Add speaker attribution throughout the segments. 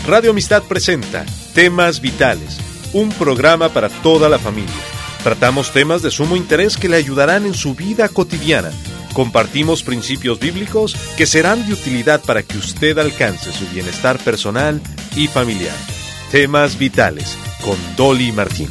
Speaker 1: Radio Amistad presenta Temas Vitales, un programa para toda la familia. Tratamos temas de sumo interés que le ayudarán en su vida cotidiana. Compartimos principios bíblicos que serán de utilidad para que usted alcance su bienestar personal y familiar. Temas Vitales, con Dolly Martín.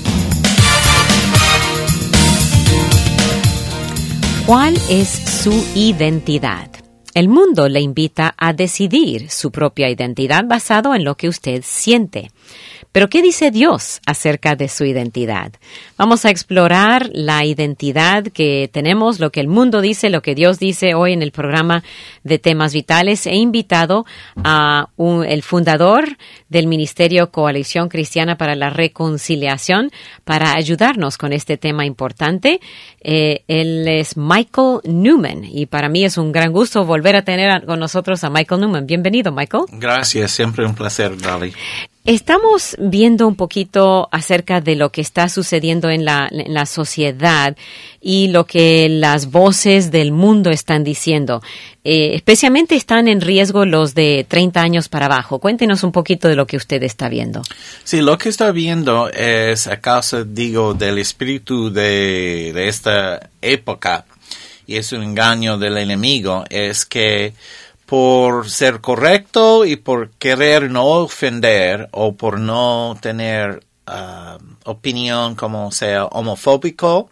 Speaker 2: ¿Cuál es su identidad? El mundo le invita a decidir su propia identidad basado en lo que usted siente. Pero, ¿qué dice Dios acerca de su identidad? Vamos a explorar la identidad que tenemos, lo que el mundo dice, lo que Dios dice hoy en el programa de Temas Vitales. He invitado a el fundador del Ministerio Coalición Cristiana para la Reconciliación para ayudarnos con este tema importante. Él es Michael Newman y para mí es un gran gusto volver a tener con nosotros a Michael Newman. Bienvenido, Michael.
Speaker 3: Gracias, siempre un placer, Dolly.
Speaker 2: Estamos viendo un poquito acerca de lo que está sucediendo en la sociedad y lo que las voces del mundo están diciendo. Especialmente están en riesgo los de 30 años para abajo. Cuéntenos un poquito de lo que usted está viendo.
Speaker 3: Sí, lo que está viendo es a causa, del espíritu de esta época, y es un engaño del enemigo, es que por ser correcto y por querer no ofender o por no tener opinión como sea homofóbico,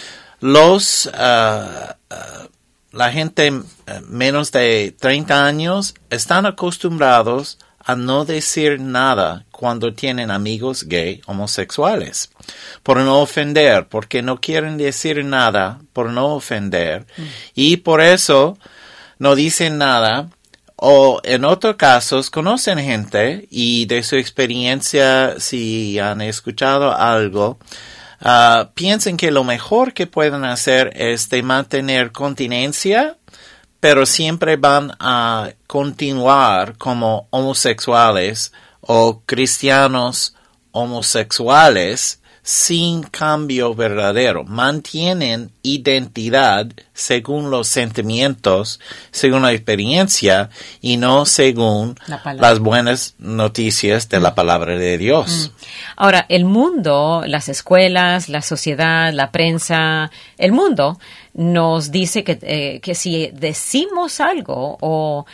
Speaker 3: la gente menos de 30 años están acostumbrados a no decir nada cuando tienen amigos gay homosexuales, por no ofender, porque no quieren decir nada por no ofender, y por eso no dicen nada, o en otros casos conocen gente y de su experiencia, si han escuchado algo, piensan que lo mejor que pueden hacer es de mantener continencia, pero siempre van a continuar como homosexuales o cristianos homosexuales sin cambio verdadero. Mantienen identidad según los sentimientos, según la experiencia y no según las buenas noticias de la palabra de Dios.
Speaker 2: Ahora, el mundo, las escuelas, la sociedad, la prensa, el mundo nos dice que si decimos algo o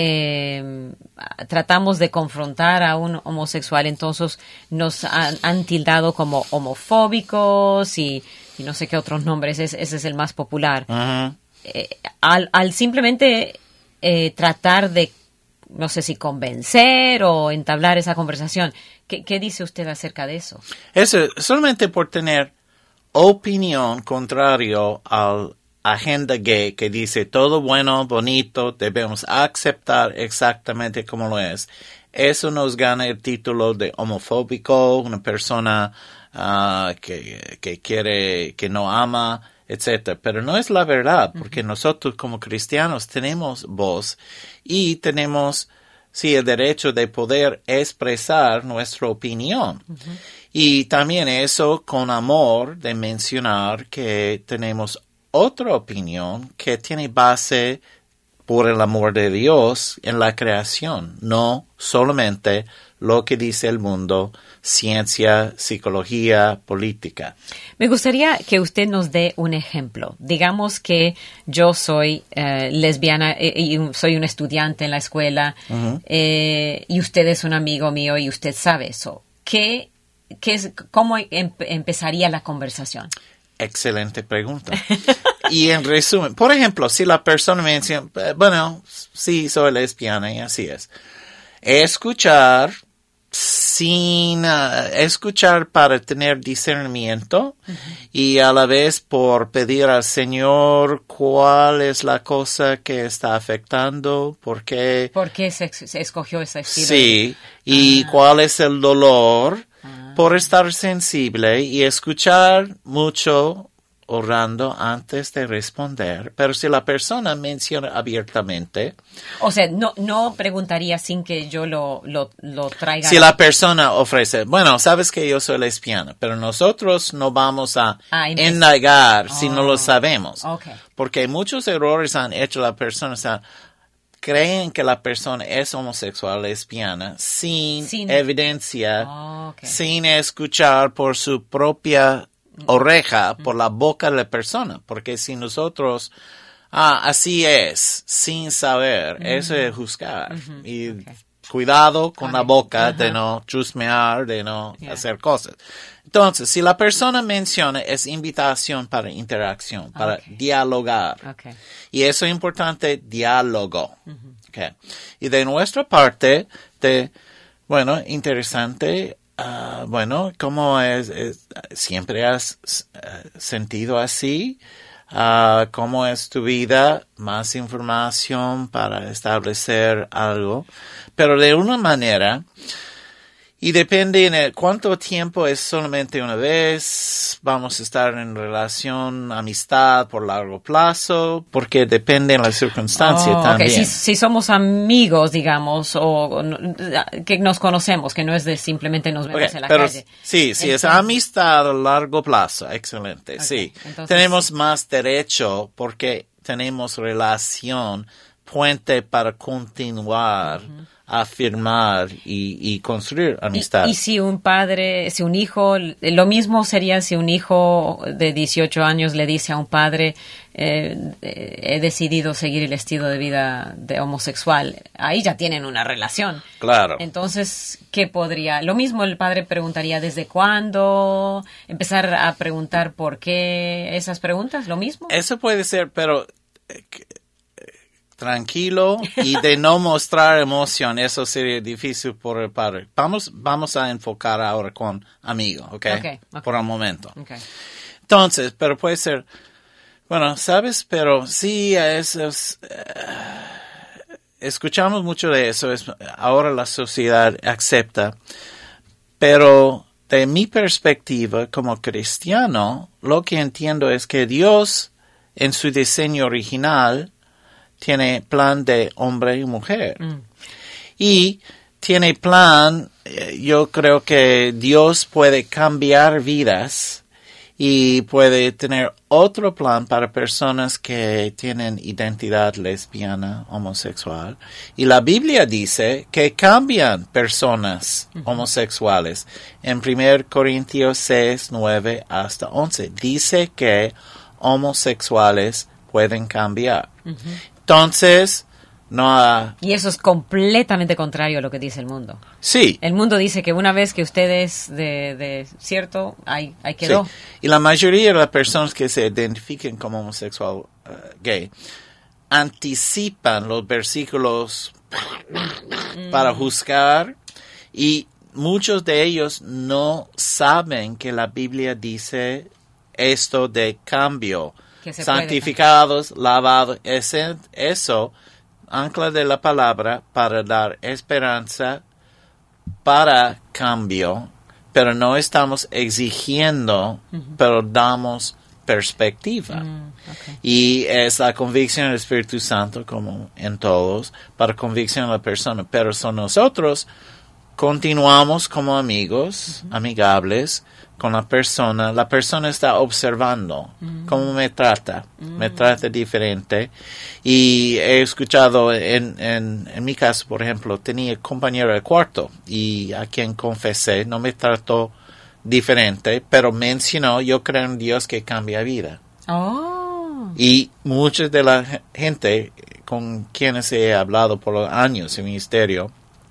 Speaker 2: tratamos de confrontar a un homosexual, entonces nos han tildado como homofóbicos y no sé qué otros nombres, ese es el más popular. Uh-huh. Al simplemente tratar de, no sé si convencer o entablar esa conversación, ¿qué dice usted acerca de eso?
Speaker 3: Eso, solamente por tener opinión contrario al agenda gay que dice todo bueno, bonito, debemos aceptar exactamente como lo es. Eso nos gana el título de homofóbico, una persona que quiere, que no ama, etcétera. Pero no es la verdad, porque nosotros como cristianos tenemos voz y tenemos, sí, el derecho de poder expresar nuestra opinión. Uh-huh. Y también eso con amor de mencionar que tenemos otra opinión que tiene base por el amor de Dios en la creación, no solamente lo que dice el mundo, ciencia, psicología, política.
Speaker 2: Me gustaría que usted nos dé un ejemplo. Digamos que yo soy lesbiana y soy un estudiante en la escuela, uh-huh. Y usted es un amigo mío y usted sabe eso. ¿Cómo empezaría la conversación?
Speaker 3: Excelente pregunta. Y en resumen, por ejemplo, si la persona me dice, bueno, sí, soy lesbiana y así es. Escuchar para tener discernimiento, uh-huh. y a la vez por pedir al Señor cuál es la cosa que está afectando, por qué
Speaker 2: se escogió ese estilo.
Speaker 3: Sí, y cuál es el dolor, por estar sensible y escuchar mucho orando antes de responder. Pero si la persona menciona abiertamente...
Speaker 2: O sea, no preguntaría sin que yo lo traiga...
Speaker 3: Si la persona ofrece, bueno, sabes que yo soy lesbiana, pero nosotros no vamos a indagar si no lo sabemos. Okay. Porque muchos errores han hecho la persona... creen que la persona es homosexual, lesbiana, sin evidencia, sin escuchar por su propia oreja, por la boca de la persona. Porque si nosotros, así es, sin saber, eso es juzgar. Y cuidado con la boca de no chusmear, de no hacer cosas. Entonces, si la persona menciona, es invitación para interacción, para dialogar. Y eso es importante, diálogo. Y de nuestra parte, interesante, ¿cómo siempre has sentido así? ¿Cómo es tu vida? Más información para establecer algo. Pero de una manera, y depende en cuánto tiempo es solamente una vez, vamos a estar en relación, amistad por largo plazo, porque depende en la circunstancia también.
Speaker 2: Si somos amigos, digamos, o que nos conocemos, que no es de simplemente nos vemos en la calle.
Speaker 3: Sí, es amistad a largo plazo, excelente, sí. Entonces, tenemos más derecho porque tenemos relación, puente para continuar. Afirmar y construir amistad.
Speaker 2: Y si un hijo, lo mismo sería si un hijo de 18 años le dice a un padre, he decidido seguir el estilo de vida de homosexual. Ahí ya tienen una relación.
Speaker 3: Claro.
Speaker 2: Entonces, ¿qué podría? Lo mismo el padre preguntaría desde cuándo, empezar a preguntar por qué, esas preguntas, lo mismo.
Speaker 3: Eso puede ser, pero tranquilo y de no mostrar emoción, eso sería difícil por el padre. Vamos a enfocar ahora con amigo, ¿ok? Por un momento. Entonces, pero puede ser, ¿sabes? Pero sí, escuchamos mucho de eso, ahora la sociedad acepta, pero de mi perspectiva como cristiano, lo que entiendo es que Dios, en su diseño original, tiene plan de hombre y mujer. Y tiene plan, yo creo que Dios puede cambiar vidas y puede tener otro plan para personas que tienen identidad lesbiana, homosexual. Y la Biblia dice que cambian personas homosexuales. En 1 Corintios 6, 9 hasta 11, dice que homosexuales pueden cambiar. Entonces, y
Speaker 2: eso es completamente contrario a lo que dice el mundo.
Speaker 3: Sí.
Speaker 2: El mundo dice que una vez que usted es de cierto, ahí quedó.
Speaker 3: Sí. Y la mayoría de las personas que se identifiquen como homosexual gay anticipan los versículos para juzgar, y muchos de ellos no saben que la Biblia dice esto de cambio. Santificados, lavados, eso, ancla de la palabra para dar esperanza para cambio, pero no estamos exigiendo, pero damos perspectiva. Y es la convicción del Espíritu Santo, como en todos, para convicción de la persona, pero son nosotros, continuamos como amigos, amigables, con la persona está observando cómo me trata diferente. Y he escuchado, en mi caso, por ejemplo, tenía compañero de cuarto y a quien confesé, no me trató diferente, pero mencionó, yo creo en Dios que cambia vida. Y mucha de la gente con quienes he hablado por los años en ministerio,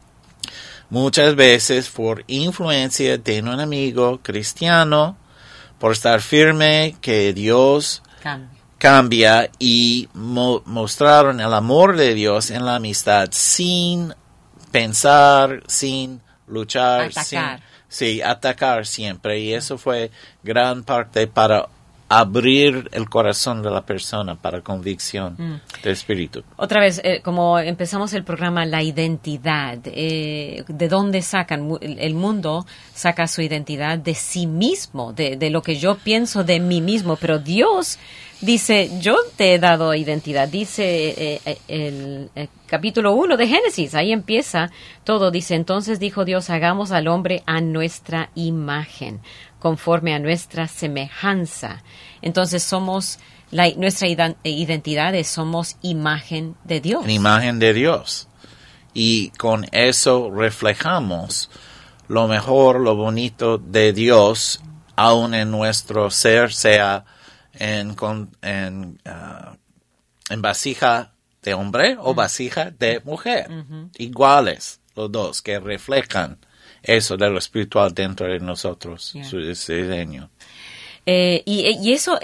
Speaker 3: muchas veces por influencia de un amigo cristiano, por estar firme que Dios cambia y mostraron el amor de Dios en la amistad sin pensar, sin luchar, atacar siempre. Y eso fue gran parte para abrir el corazón de la persona para convicción del espíritu.
Speaker 2: Otra vez, como empezamos el programa, la identidad, ¿de dónde sacan? El mundo saca su identidad de sí mismo, de lo que yo pienso de mí mismo, pero Dios dice, yo te he dado identidad. Dice el capítulo 1 de Génesis, ahí empieza todo. Dice, entonces dijo Dios, hagamos al hombre a nuestra imagen, conforme a nuestra semejanza. Entonces somos nuestra identidad es somos imagen de Dios.
Speaker 3: En imagen de Dios. Y con eso reflejamos lo mejor, lo bonito de Dios, aún en nuestro ser, sea en vasija de hombre o vasija de mujer. Iguales los dos, que reflejan eso de lo espiritual dentro de nosotros, su diseño.
Speaker 2: Y eso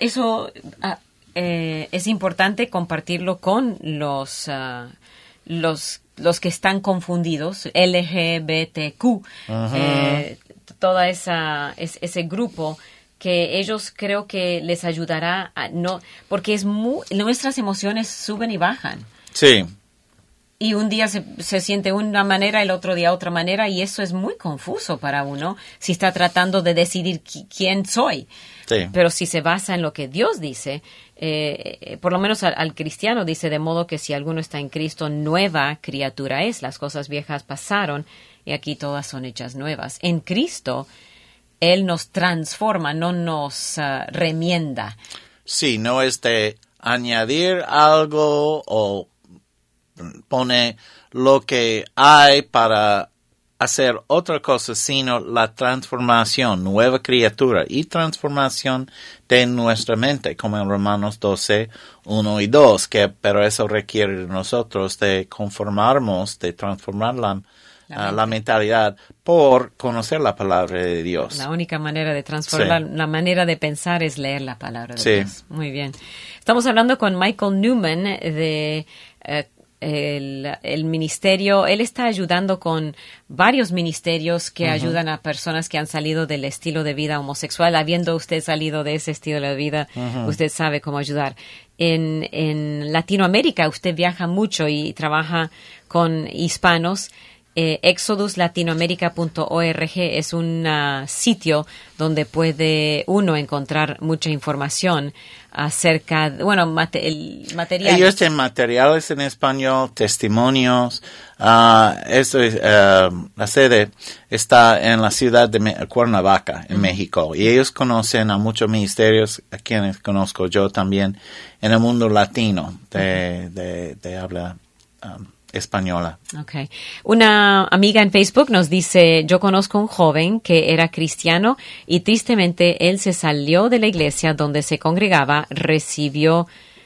Speaker 2: es importante compartirlo con los que están confundidos, LGBTQ, toda ese grupo, que ellos creo que les ayudará porque nuestras emociones suben y bajan.
Speaker 3: Sí.
Speaker 2: Y un día se siente una manera, el otro día otra manera, y eso es muy confuso para uno si está tratando de decidir quién soy.
Speaker 3: Sí.
Speaker 2: Pero si se basa en lo que Dios dice, por lo menos al cristiano dice, de modo que si alguno está en Cristo, nueva criatura es. Las cosas viejas pasaron y aquí todas son hechas nuevas. En Cristo, Él nos transforma, no nos remienda.
Speaker 3: Sí, no es de añadir algo o pone lo que hay para hacer otra cosa, sino la transformación, nueva criatura y transformación de nuestra mente, como en Romanos 12, 1 y 2, pero eso requiere de nosotros de conformarnos, de transformar la mentalidad por conocer la palabra de Dios.
Speaker 2: La única manera de transformar la manera de pensar es leer la palabra de Dios. Muy bien. Estamos hablando con Michael Newman de el ministerio. Él está ayudando con varios ministerios que ayudan a personas que han salido del estilo de vida homosexual. Habiendo usted salido de ese estilo de vida, usted sabe cómo ayudar. En Latinoamérica usted viaja mucho y trabaja con hispanos. ExodusLatinoamerica.org es un sitio donde puede uno encontrar mucha información acerca, el material.
Speaker 3: Ellos tienen materiales en español, testimonios. La sede está en la ciudad de Cuernavaca, en México. Y ellos conocen a muchos ministerios, a quienes conozco yo también, en el mundo latino de habla española.
Speaker 2: Okay. Una amiga en Facebook nos dice, yo conozco un joven que era cristiano y tristemente él se salió de la iglesia donde se congregaba, recibió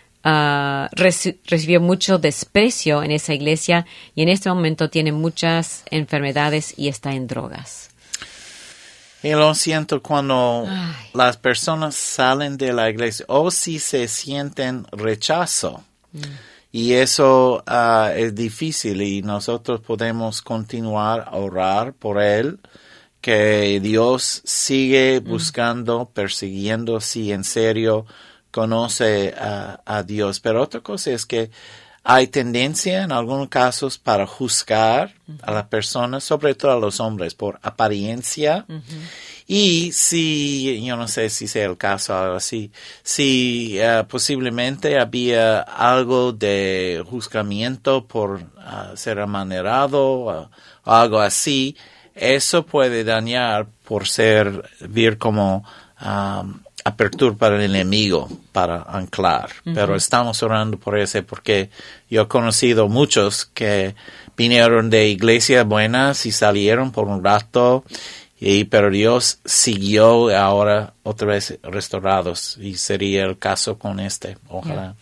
Speaker 2: mucho desprecio en esa iglesia y en este momento tiene muchas enfermedades y está en drogas.
Speaker 3: Y lo siento cuando las personas salen de la iglesia o si se sienten rechazo. Y eso es difícil y nosotros podemos continuar a orar por él, que Dios sigue buscando, persiguiendo si en serio conoce a Dios. Pero otra cosa es que hay tendencia en algunos casos para juzgar a las personas, sobre todo a los hombres, por apariencia. Y si, yo no sé si sea el caso algo así, si posiblemente había algo de juzgamiento por ser amanerado o algo así, eso puede dañar por servir como apertura para el enemigo, para anclar. Pero estamos orando por ese porque yo he conocido muchos que vinieron de iglesias buenas y salieron por un rato. Pero Dios siguió ahora otra vez restaurados y sería el caso con ojalá.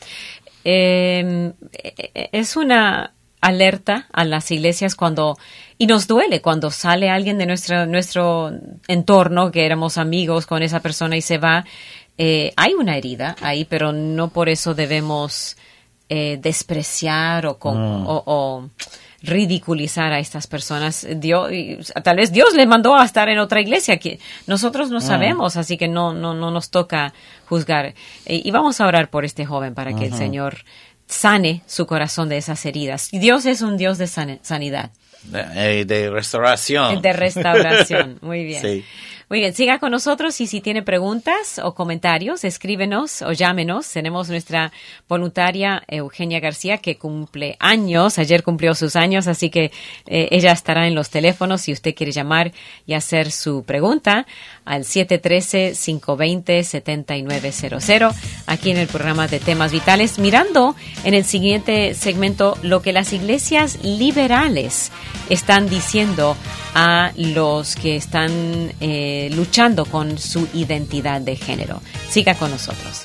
Speaker 2: Es una alerta a las iglesias y nos duele cuando sale alguien de nuestro entorno, que éramos amigos con esa persona y se va. Hay una herida ahí, pero no por eso debemos despreciar o ridiculizar a estas personas. Tal vez Dios le mandó a estar en otra iglesia que nosotros no sabemos, así que no nos toca juzgar. Y vamos a orar por este joven para que el Señor sane su corazón de esas heridas. Dios es un Dios de sanidad.
Speaker 3: De restauración.
Speaker 2: De restauración, muy bien.
Speaker 3: Sí.
Speaker 2: Muy bien, siga con nosotros y si tiene preguntas o comentarios, escríbenos o llámenos. Tenemos nuestra voluntaria Eugenia García que cumple años, ayer cumplió sus años, así que ella estará en los teléfonos si usted quiere llamar y hacer su pregunta al 713-520-7900 aquí en el programa de Temas Vitales, mirando en el siguiente segmento lo que las iglesias liberales están diciendo a los que están luchando con su identidad de género. Siga con nosotros.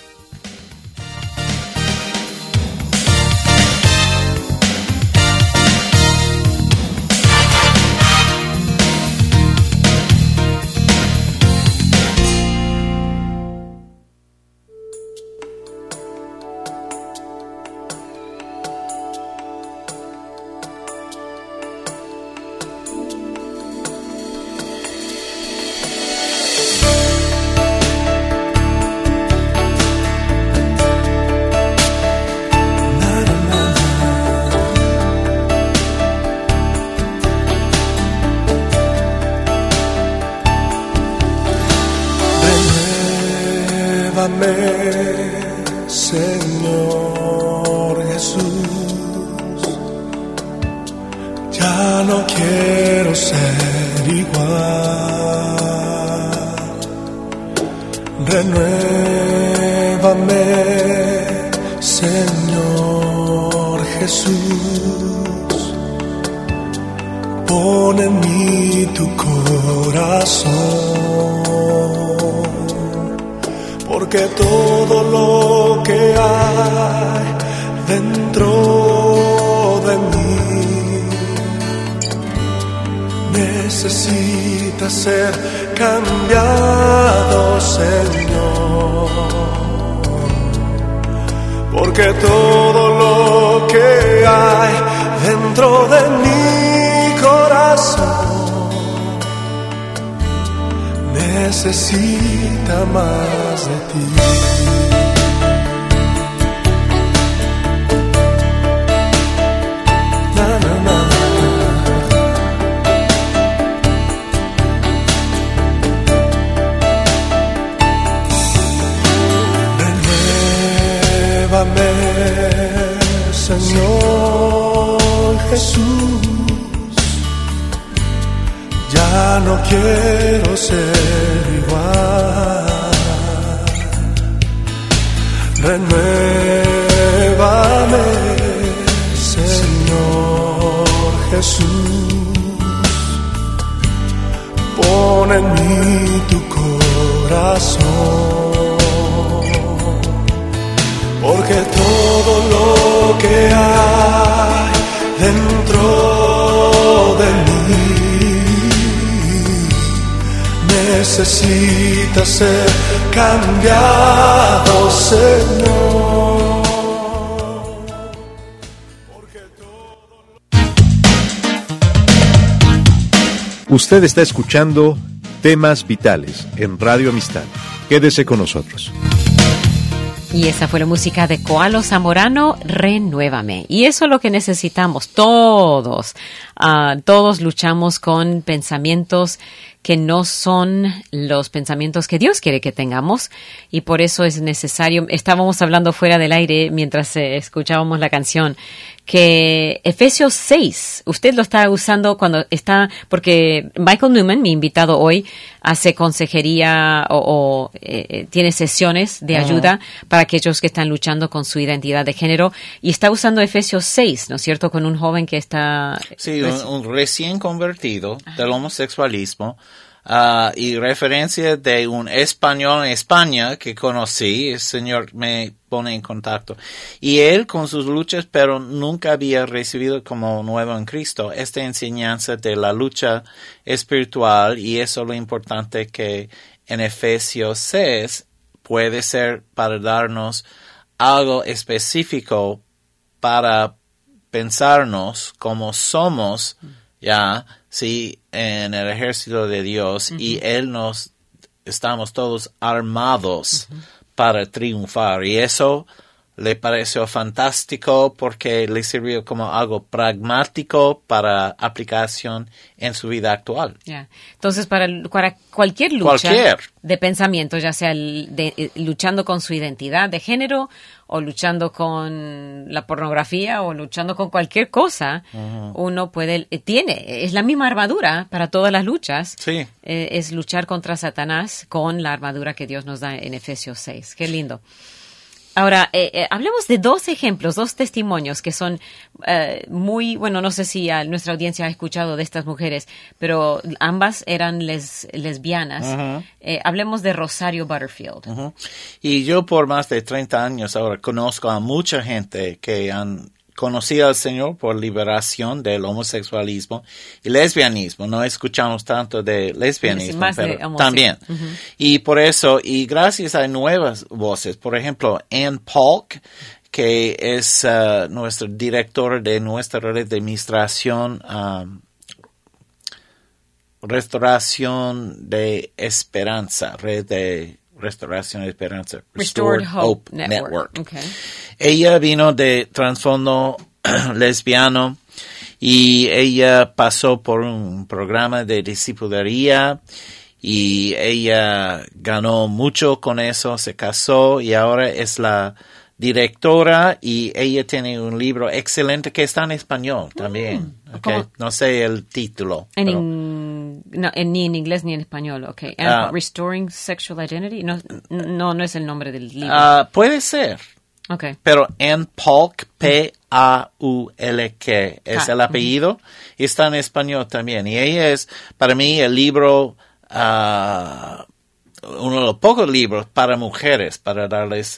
Speaker 4: Señor Jesús, ya no quiero ser igual. Renuévame, Señor Jesús, pon en mí tu corazón. Porque todo lo que hay dentro de mí necesita ser cambiado, Señor. Porque todo lo que hay dentro de mi corazón necesita más de ti. Na, na, na, renuévame, Señor Jesús. Ya no quiero ser igual. Renuévame, Señor Jesús. Pon en mí tu corazón. Porque todo lo que hay dentro de mí necesita ser cambiado, Señor.
Speaker 1: Usted está escuchando Temas Vitales en Radio Amistad. Quédese con nosotros.
Speaker 2: Y esa fue la música de Koalo Zamorano, Renuévame. Y eso es lo que necesitamos todos. Todos luchamos con pensamientos que no son los pensamientos que Dios quiere que tengamos, y por eso es necesario. Estábamos hablando fuera del aire mientras escuchábamos la canción, que Efesios 6, usted lo está usando cuando está, porque Michael Newman, mi invitado hoy, hace consejería o tiene sesiones de ayuda para aquellos que están luchando con su identidad de género, y está usando Efesios 6, ¿no es cierto?, con un joven que está...
Speaker 3: Sí, un recién convertido del homosexualismo, y referencia de un español en España que conocí. El Señor me pone en contacto. Y él con sus luchas, pero nunca había recibido como nuevo en Cristo esta enseñanza de la lucha espiritual, y eso es lo importante que en Efesios 6 puede ser para darnos algo específico para pensarnos como somos ya, sí, en el ejército de Dios, y estamos todos armados para triunfar, y eso le pareció fantástico porque le sirvió como algo pragmático para aplicación en su vida actual.
Speaker 2: Yeah. Entonces, para cualquier lucha de pensamiento, ya sea luchando con su identidad de género o luchando con la pornografía o luchando con cualquier cosa, uno puede, es la misma armadura para todas las luchas.
Speaker 3: Sí.
Speaker 2: Es luchar contra Satanás con la armadura que Dios nos da en Efesios 6. Qué lindo. Ahora, hablemos de dos ejemplos, dos testimonios que son muy, bueno, no sé si nuestra audiencia ha escuchado de estas mujeres, pero ambas eran lesbianas. Hablemos de Rosario Butterfield.
Speaker 3: Y yo por más de 30 años ahora conozco a mucha gente que han conocido al Señor por liberación del homosexualismo y lesbianismo. No escuchamos tanto de lesbianismo,
Speaker 2: más
Speaker 3: pero
Speaker 2: de
Speaker 3: también. Y por eso, y gracias a nuevas voces, por ejemplo, Ann Polk, que es nuestra directora de nuestra red de administración, Restauración de Esperanza, red de Restauración de Esperanza,
Speaker 2: Restored Hope Network. Okay.
Speaker 3: Ella vino de trasfondo lesbiano y ella pasó por un programa de discipularía y ella ganó mucho con eso, se casó y ahora es la directora y ella tiene un libro excelente que está en español también. Okay. No sé el título.
Speaker 2: Ni en inglés ni en español, okay. Restoring Sexual Identity, no es el nombre del libro.
Speaker 3: Puede ser.
Speaker 2: Okay.
Speaker 3: Pero Ann Polk, P-A-U-L-K, es el apellido, y está en español también. Y ella es, para mí, el libro, uno de los pocos libros para mujeres, para darles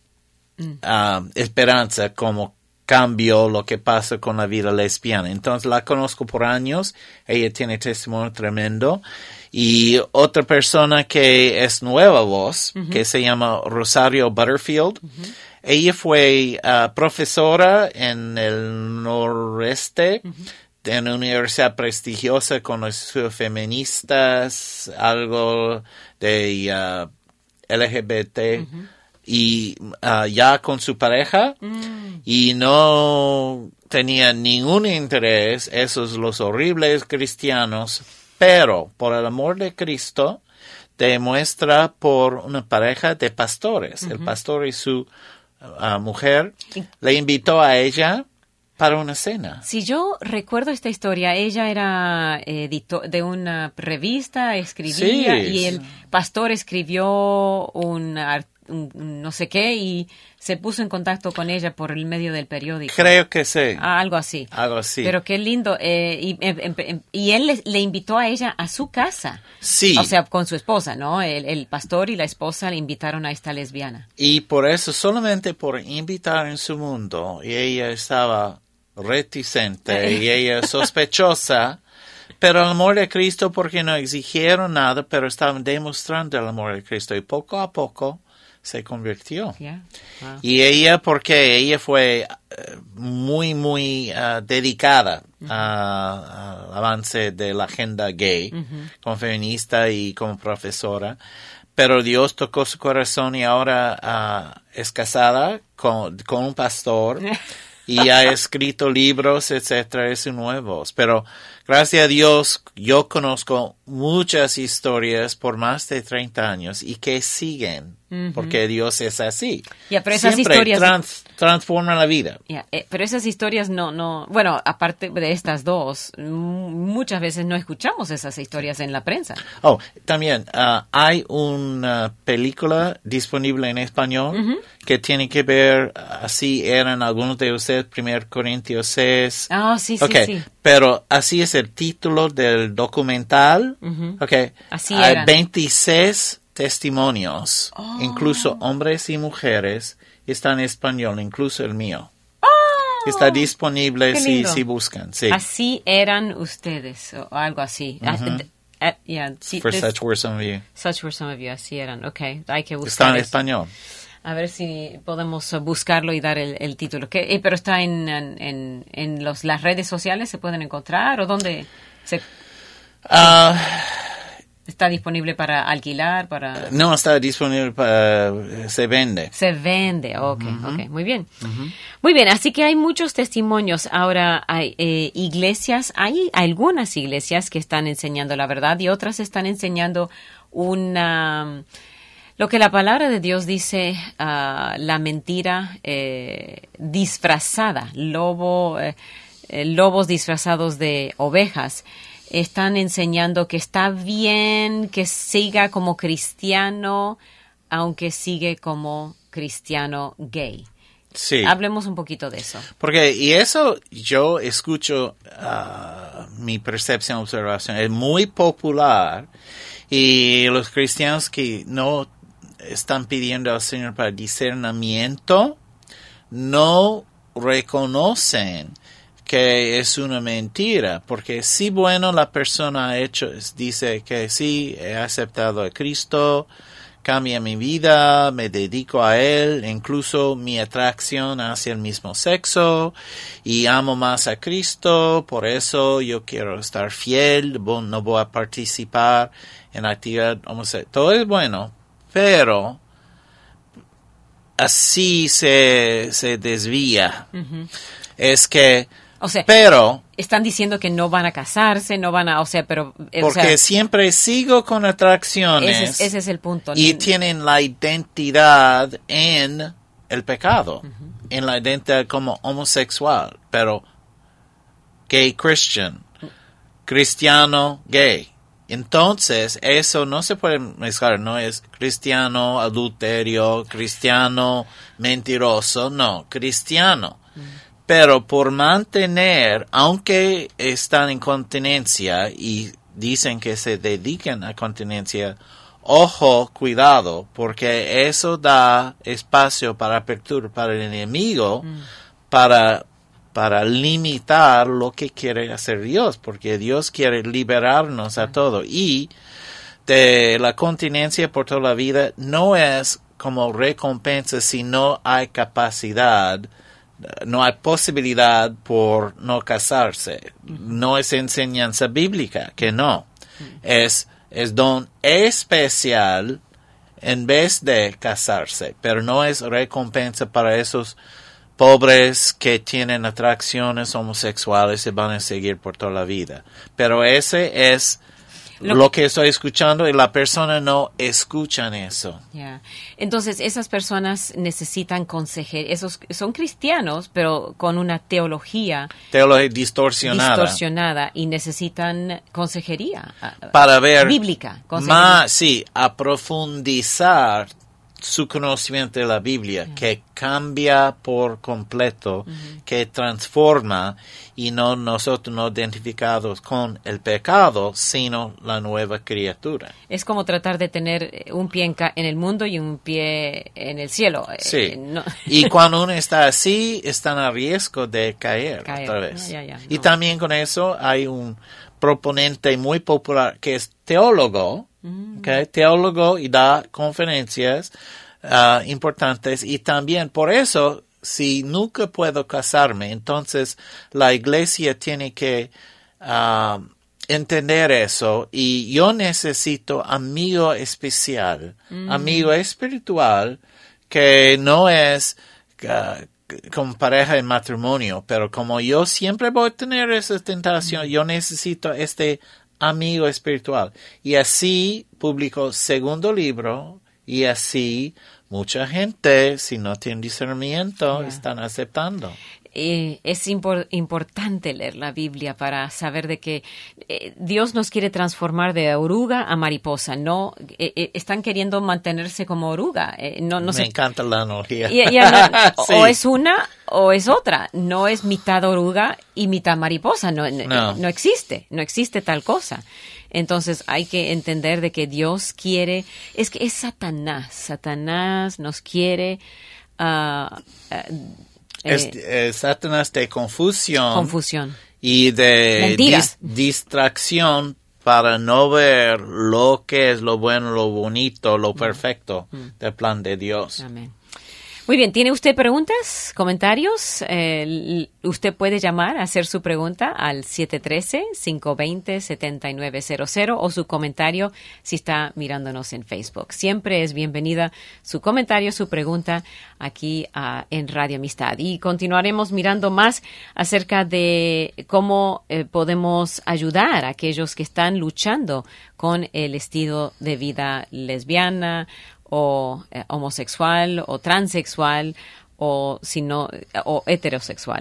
Speaker 3: esperanza como cambio lo que pasa con la vida lesbiana. Entonces la conozco por años, ella tiene testimonio tremendo. Y otra persona que es nueva voz, que se llama Rosario Butterfield, ella fue profesora en el noreste de una universidad prestigiosa con los feministas, algo de LGBT, y ya con su pareja, y no tenía ningún interés, esos los horribles cristianos, pero por el amor de Cristo demuestra por una pareja de pastores. El pastor y su mujer le invitó a ella para una cena.
Speaker 2: Si yo recuerdo esta historia, ella era editor de una revista, escribía, y el pastor escribió un no sé qué y se puso en contacto con ella por el medio del periódico.
Speaker 3: Creo que sí.
Speaker 2: Algo así.
Speaker 3: Algo así.
Speaker 2: Pero qué lindo. Y él le invitó a ella a su casa.
Speaker 3: Sí.
Speaker 2: O sea, con su esposa, ¿no? El pastor y la esposa le invitaron a esta lesbiana.
Speaker 3: Y por eso, solamente por invitar en su mundo, y ella estaba reticente y ella sospechosa, pero el amor de Cristo, porque no exigieron nada, pero estaban demostrando el amor de Cristo, y poco a poco se convirtió.
Speaker 2: Yeah. Wow.
Speaker 3: Y ella, porque ella fue muy, muy dedicada al avance de la agenda gay, como feminista y como profesora, pero Dios tocó su corazón y ahora es casada con un pastor y ha escrito libros, etcétera, es un nuevo. Pero gracias a Dios, yo conozco muchas historias por más de 30 años y que siguen, porque Dios es así.
Speaker 2: Yeah, pero esas
Speaker 3: siempre
Speaker 2: historias
Speaker 3: transforman la vida.
Speaker 2: Yeah, pero esas historias no, bueno, aparte de estas dos, muchas veces no escuchamos esas historias en la prensa.
Speaker 3: Oh, también hay una película disponible en español que tiene que ver, así eran algunos de ustedes, 1 Corintios 6.
Speaker 2: Sí.
Speaker 3: Pero así es el título del documental.
Speaker 2: Así
Speaker 3: hay
Speaker 2: eran.
Speaker 3: 26 testimonios, incluso hombres y mujeres, está en español, incluso el mío. Está disponible si buscan. Sí.
Speaker 2: Así eran ustedes, o algo así.
Speaker 3: For such were some of you.
Speaker 2: Such were some of you, así eran. Okay, hay que buscar
Speaker 3: Está en
Speaker 2: eso.
Speaker 3: español.
Speaker 2: A ver si podemos buscarlo y dar el título. ¿Pero está en las redes sociales? ¿Se pueden encontrar? ¿O dónde se...? está disponible para alquilar, para...
Speaker 3: No está disponible para... se vende.
Speaker 2: Se vende, ok, muy bien. Muy bien, así que hay muchos testimonios. Ahora, hay iglesias, hay algunas iglesias que están enseñando la verdad y otras están enseñando lo que la palabra de Dios dice, la mentira disfrazada, lobos disfrazados de ovejas. Están enseñando que está bien que siga como cristiano, aunque sigue como cristiano gay.
Speaker 3: Sí.
Speaker 2: Hablemos un poquito de eso.
Speaker 3: Porque, y eso yo escucho, mi percepción, observación, es muy popular. Y los cristianos que no están pidiendo al Señor para discernimiento, no reconocen que es una mentira, porque si bueno la persona ha hecho, dice que sí, he aceptado a Cristo, cambia mi vida, me dedico a Él, incluso mi atracción hacia el mismo sexo, y amo más a Cristo, por eso yo quiero estar fiel, no voy a participar en actividad homosexual. Todo es bueno, pero así se desvía. Es que
Speaker 2: O sea,
Speaker 3: pero
Speaker 2: están diciendo que no van a casarse, no van a, o sea, pero...
Speaker 3: porque siempre sigo con atracciones.
Speaker 2: Ese es el punto.
Speaker 3: Y tienen la identidad en el pecado, en la identidad como homosexual, pero gay Christian, cristiano gay. Entonces, eso no se puede mezclar, no es cristiano adulterio, cristiano mentiroso, no, cristiano. Pero por mantener, aunque están en continencia y dicen que se dedican a continencia, ojo, cuidado, porque eso da espacio para apertura para el enemigo, para limitar lo que quiere hacer Dios, porque Dios quiere liberarnos a todo. Y de la continencia por toda la vida no es como recompensa si no hay capacidad. No hay posibilidad por no casarse. No es enseñanza bíblica, que no. Es don especial en vez de casarse, pero no es recompensa para esos pobres que tienen atracciones homosexuales y van a seguir por toda la vida. Pero ese es lo que estoy escuchando y la persona no escuchan eso.
Speaker 2: Yeah. Entonces, esas personas necesitan consejería. Esos son cristianos, pero con una teología distorsionada y necesitan consejería
Speaker 3: para ver
Speaker 2: bíblica.
Speaker 3: Más, sí, a profundizar su conocimiento de la Biblia, que cambia por completo, que transforma, y no nosotros no identificados con el pecado, sino la nueva criatura.
Speaker 2: Es como tratar de tener un pie en el mundo y un pie en el cielo.
Speaker 3: Sí,
Speaker 2: no.
Speaker 3: Y cuando uno está así, están a riesgo de caer otra vez. Y también con eso hay un proponente muy popular que es teólogo, teólogo y da conferencias importantes, y también por eso, si nunca puedo casarme, entonces la iglesia tiene que entender eso, y yo necesito amigo especial, amigo espiritual, que no es como pareja en matrimonio, pero como yo siempre voy a tener esa tentación, yo necesito este amigo espiritual. Y así publicó segundo libro, y así mucha gente, si no tienen discernimiento, están aceptando.
Speaker 2: Es importante leer la Biblia para saber de que Dios nos quiere transformar de oruga a mariposa. No, están queriendo mantenerse como oruga. Me
Speaker 3: encanta la analogía.
Speaker 2: Sí. O es una o es otra. No es mitad oruga y mitad mariposa. No existe tal cosa. Entonces hay que entender de que Dios quiere, es que es Satanás. Satanás nos quiere
Speaker 3: Satanás de confusión y de distracción para no ver lo que es lo bueno, lo bonito, lo perfecto del plan de Dios.
Speaker 2: Amén. Muy bien, ¿tiene usted preguntas, comentarios? Usted puede llamar a hacer su pregunta al 713-520-7900 o su comentario si está mirándonos en Facebook. Siempre es bienvenida su comentario, su pregunta aquí en Radio Amistad. Y continuaremos mirando más acerca de cómo podemos ayudar a aquellos que están luchando con el estilo de vida lesbiana o homosexual o transexual o heterosexual.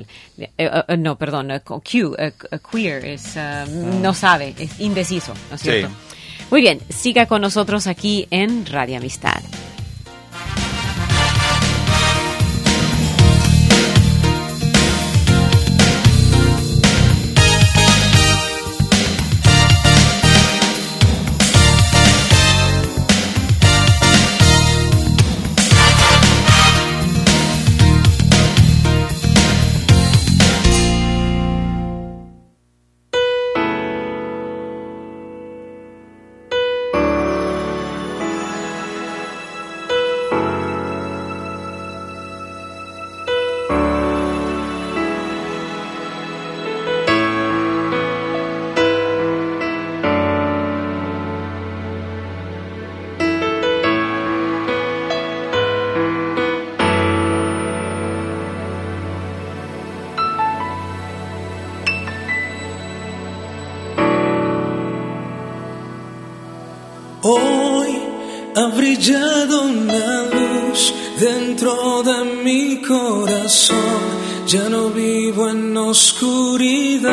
Speaker 2: Queer es no sabe, es indeciso, ¿no es cierto?
Speaker 3: Sí.
Speaker 2: Muy bien, siga con nosotros aquí en Radio Amistad.
Speaker 4: Hoy ha brillado una luz dentro de mi corazón, ya no vivo en oscuridad.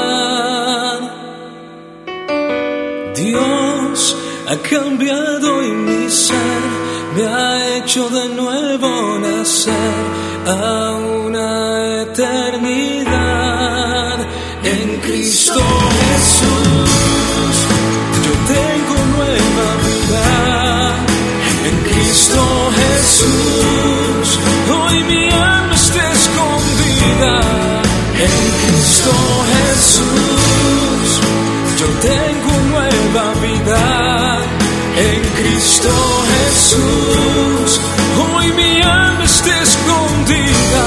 Speaker 4: Dios ha cambiado y mi ser me ha hecho de nuevo nacer a una eternidad en Cristo Jesús. Yo tengo nueva vida en Cristo Jesús. Hoy mi alma está escondida en Cristo Jesús. Yo tengo nueva vida en Cristo Jesús. Hoy mi alma está escondida.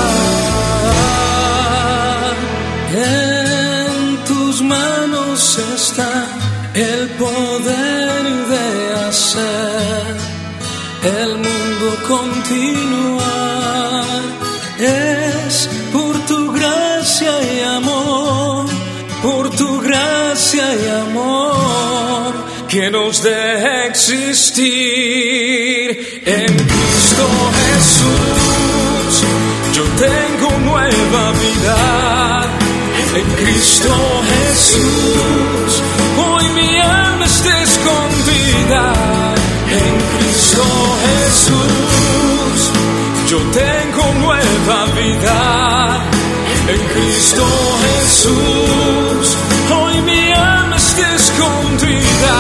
Speaker 4: En tus manos está el poder de hacer el mundo continuar. Es por tu gracia y amor, por tu gracia y amor, que nos deja existir en Cristo Jesús. Yo tengo nueva vida en Cristo Jesús. Hoy mi alma está escondida en Cristo Jesús. Yo tengo nueva vida en Cristo Jesús. Hoy mi alma está escondida.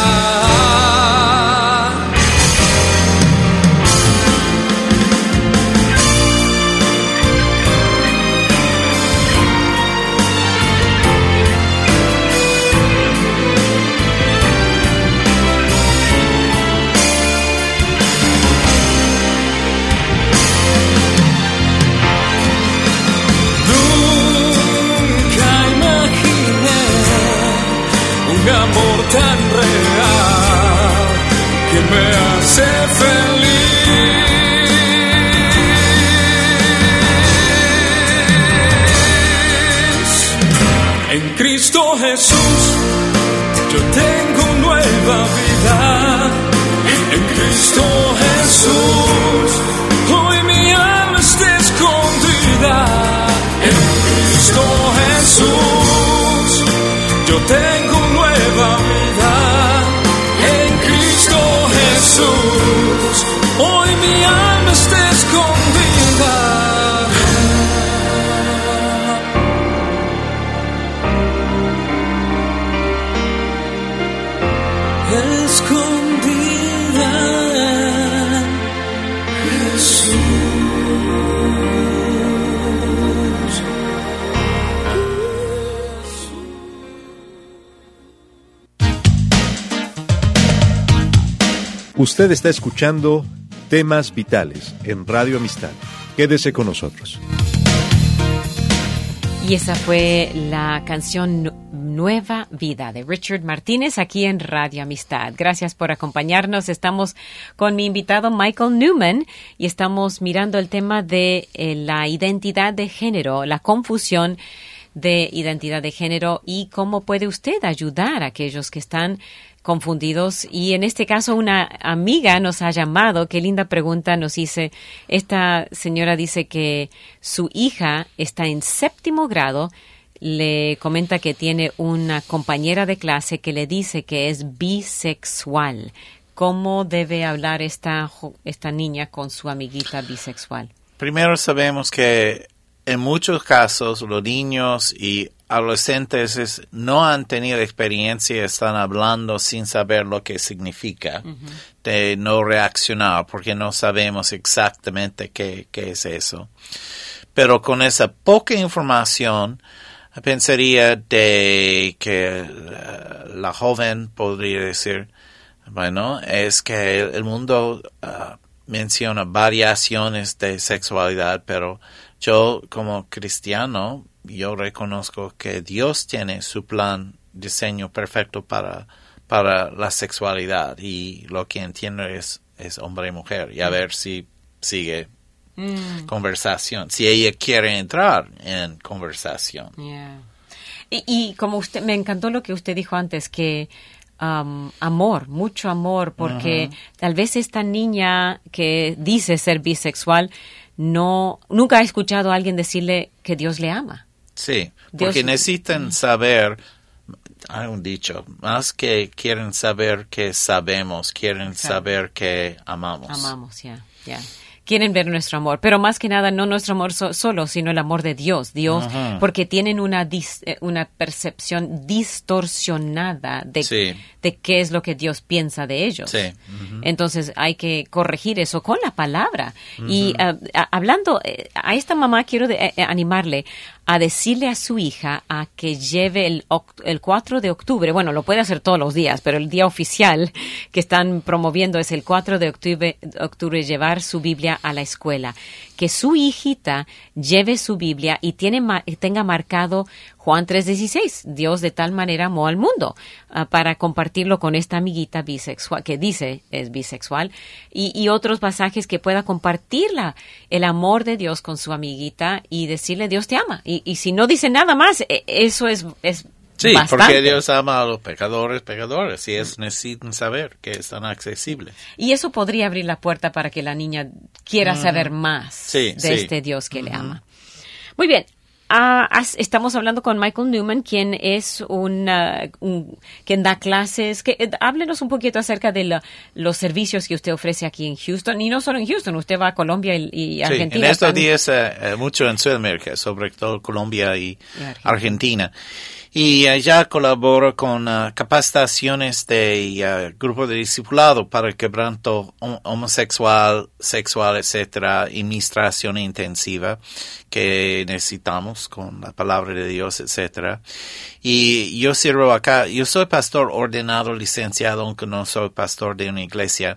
Speaker 4: Un amor tan real que me hace feliz. En Cristo Jesús yo tengo nueva vida. En Cristo Jesús hoy mi alma está escondida. En Cristo Jesús yo tengo nueva vida en Cristo Jesús. Hoy mi alma está escondida. Escondida Jesús.
Speaker 1: Usted está escuchando Temas Vitales en Radio Amistad. Quédese con nosotros.
Speaker 2: Y esa fue la canción Nueva Vida de Richard Martínez aquí en Radio Amistad. Gracias por acompañarnos. Estamos con mi invitado Michael Newman y estamos mirando el tema de la identidad de género, la confusión de identidad de género y cómo puede usted ayudar a aquellos que están confundidos. Y en este caso una amiga nos ha llamado. Qué linda pregunta nos dice. Esta señora dice que su hija está en 7º grado. Le comenta que tiene una compañera de clase que le dice que es bisexual. ¿Cómo debe hablar esta niña con su amiguita bisexual?
Speaker 3: Primero sabemos que en muchos casos los niños y adolescentes no han tenido experiencia, están hablando sin saber lo que significa, de no reaccionar, porque no sabemos exactamente qué es eso. Pero con esa poca información, pensaría de que la joven podría decir, bueno, es que el mundo menciona variaciones de sexualidad, pero yo como cristiano, yo reconozco que Dios tiene su plan, diseño perfecto para la sexualidad y lo que entiendo es hombre y mujer y a ver si sigue conversación, si ella quiere entrar en conversación.
Speaker 2: Yeah. Y como usted, me encantó lo que usted dijo antes, que amor, mucho amor, porque tal vez esta niña que dice ser bisexual nunca ha escuchado a alguien decirle que Dios le ama.
Speaker 3: Sí, porque necesitan saber, hay un dicho, más que quieren saber que sabemos, quieren saber que amamos.
Speaker 2: Amamos, ya. Quieren ver nuestro amor, pero más que nada no nuestro amor solo, sino el amor de Dios. Porque tienen una percepción distorsionada de qué es lo que Dios piensa de ellos. Sí. Entonces hay que corregir eso con la palabra. Y hablando a esta mamá, quiero animarle a decirle a su hija a que lleve el 4 de octubre, bueno, lo puede hacer todos los días, pero el día oficial que están promoviendo es el 4 de octubre llevar su Biblia a la escuela. Que su hijita lleve su Biblia y tenga marcado Juan 3:16, Dios de tal manera amó al mundo, para compartirlo con esta amiguita bisexual, que dice es bisexual, y otros pasajes que pueda compartir el amor de Dios con su amiguita y decirle Dios te ama. Y si no dice nada más, eso es
Speaker 3: sí,
Speaker 2: bastante.
Speaker 3: porque Dios ama a los pecadores, y necesitan saber que están accesibles.
Speaker 2: Y eso podría abrir la puerta para que la niña quiera saber más de este Dios que le ama. Muy bien. Estamos hablando con Michael Newman, quien es quien da clases. Háblenos un poquito acerca de los servicios que usted ofrece aquí en Houston. Y no solo en Houston, usted va a Colombia y Argentina.
Speaker 3: En estos días mucho en Sudamérica, sobre todo Colombia y Argentina. Y ya colaboro con capacitaciones de grupo de discipulado para el quebranto homosexual, sexual, etcétera, y ministración intensiva que necesitamos con la palabra de Dios, etcétera. Y yo sirvo acá, yo soy pastor ordenado, licenciado, aunque no soy pastor de una iglesia,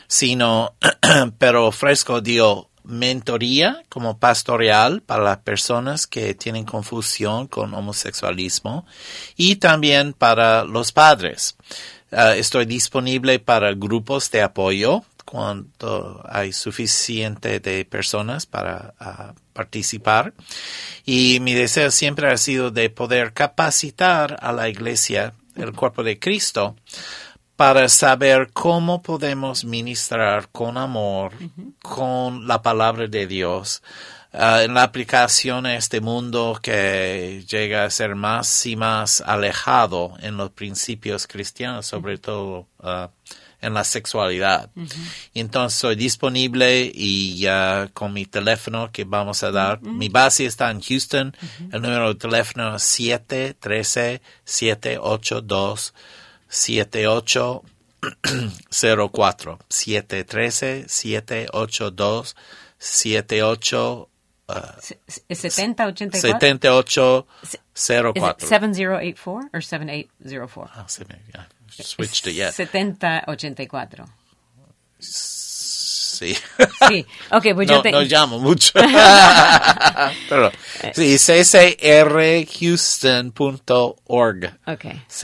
Speaker 3: pero ofrezco mentoría como pastoral para las personas que tienen confusión con homosexualismo y también para los padres. Estoy disponible para grupos de apoyo cuando hay suficiente de personas para participar. Y mi deseo siempre ha sido de poder capacitar a la iglesia, el cuerpo de Cristo, para saber cómo podemos ministrar con amor, con la palabra de Dios, en la aplicación a este mundo que llega a ser más y más alejado en los principios cristianos, sobre todo en la sexualidad. Y entonces soy disponible y con mi teléfono que vamos a dar. Mi base está en Houston. El número de teléfono es 713-782-7804. 713-782-78
Speaker 2: 7084.
Speaker 3: 7804.
Speaker 2: 7084 or 7804?
Speaker 3: Switched it yet.
Speaker 2: 7084.
Speaker 3: sí.
Speaker 2: Sí, ok, pues
Speaker 3: no,
Speaker 2: yo te...
Speaker 3: no llamo mucho. Pero, sí, ccrhouston.org.
Speaker 2: Ok.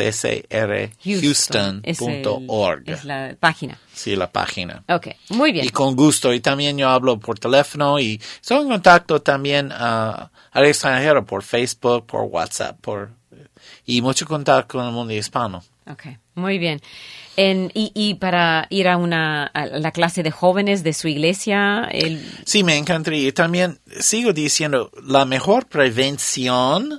Speaker 3: ccrhouston.org.
Speaker 2: Es la página.
Speaker 3: Sí, la página.
Speaker 2: Ok, muy bien.
Speaker 3: Y con gusto. Y también yo hablo por teléfono y estoy en contacto también al extranjero por Facebook, por WhatsApp, y mucho contacto con el mundo hispano.
Speaker 2: Ok, muy bien. Y para ir a la clase de jóvenes de su iglesia,
Speaker 3: Sí, me encantaría. Y también sigo diciendo, la mejor prevención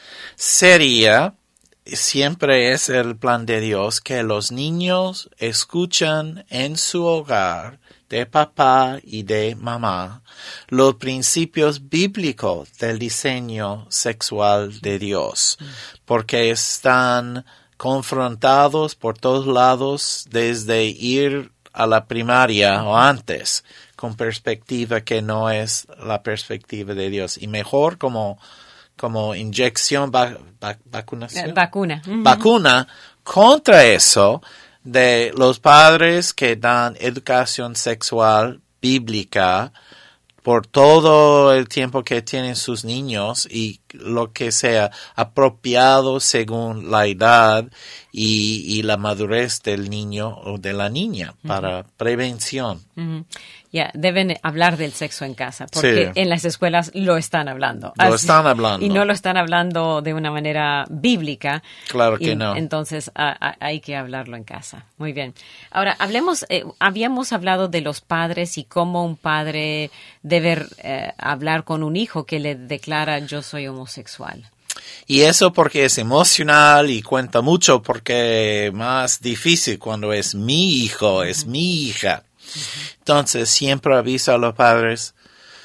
Speaker 3: siempre es el plan de Dios, que los niños escuchan en su hogar de papá y de mamá los principios bíblicos del diseño sexual de Dios, porque están confrontados por todos lados desde ir a la primaria o antes, con perspectiva que no es la perspectiva de Dios. Y mejor como inyección, vacunación.
Speaker 2: Vacuna. Uh-huh.
Speaker 3: Vacuna contra eso de los padres que dan educación sexual bíblica por todo el tiempo que tienen sus niños y lo que sea apropiado según la edad y la madurez del niño o de la niña para prevención.
Speaker 2: Uh-huh. Deben hablar del sexo en casa, porque en las escuelas lo están hablando.
Speaker 3: Están hablando.
Speaker 2: Y no lo están hablando de una manera bíblica.
Speaker 3: Claro que no.
Speaker 2: Entonces hay que hablarlo en casa. Muy bien. Ahora, habíamos hablado de los padres y cómo un padre debe hablar con un hijo que le declara yo soy homosexual.
Speaker 3: Y eso porque es emocional y cuenta mucho porque es más difícil cuando es mi hijo, es mi hija. Entonces siempre aviso a los padres,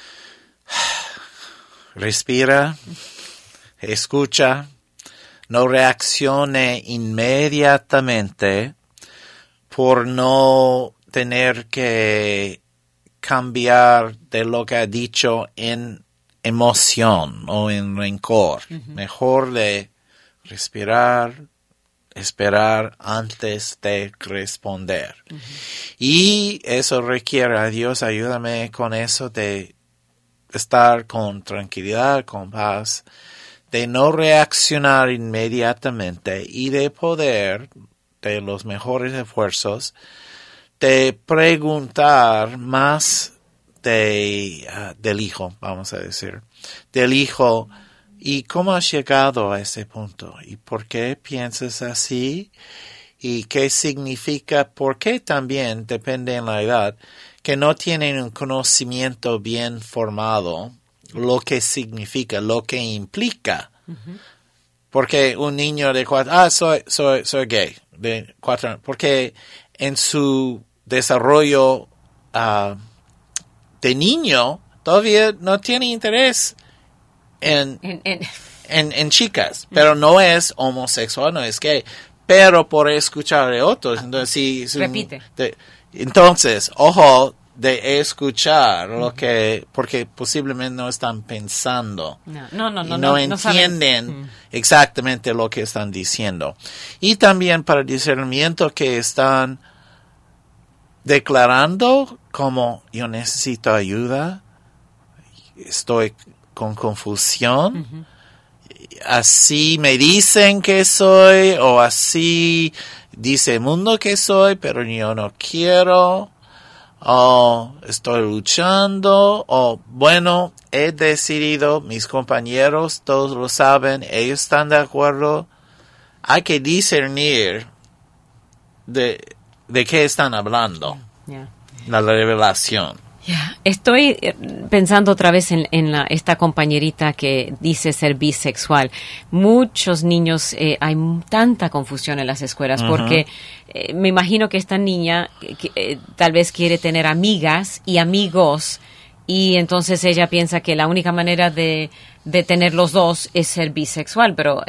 Speaker 3: respira, escucha, no reaccione inmediatamente por no tener que cambiar de lo que ha dicho en emoción o en rencor. Uh-huh. Mejor de respirar, esperar antes de responder. Uh-huh. Y eso requiere a Dios, ayúdame con eso de estar con tranquilidad, con paz, de no reaccionar inmediatamente y de poder, de los mejores esfuerzos, de preguntar más del hijo, vamos a decir, del hijo. ¿Y cómo has llegado a ese punto? ¿Y por qué piensas así? ¿Y qué significa? ¿Por qué también, depende en la edad, que no tienen un conocimiento bien formado, lo que significa, lo que implica? Uh-huh. Porque un niño de 4 años, soy gay, de 4 años, porque en su desarrollo de niño todavía no tiene interés en chicas, pero no es homosexual, no es gay, pero por escuchar de otros, entonces
Speaker 2: repite.
Speaker 3: Entonces, ojo de escuchar lo que, porque posiblemente no están pensando, no entienden exactamente lo que están diciendo. Y también para discernimiento que están declarando como yo necesito ayuda, estoy con confusión, uh-huh. Así me dicen que soy, o así dice el mundo que soy, pero yo no quiero, o estoy luchando, o bueno, he decidido, mis compañeros todos lo saben, ellos están de acuerdo. Hay que discernir de qué están hablando, la revelación.
Speaker 2: Estoy pensando otra vez en esta compañerita que dice ser bisexual. Muchos niños, hay tanta confusión en las escuelas, uh-huh. Porque me imagino que esta niña tal vez quiere tener amigas y amigos, y entonces ella piensa que la única manera de tener los dos es ser bisexual, pero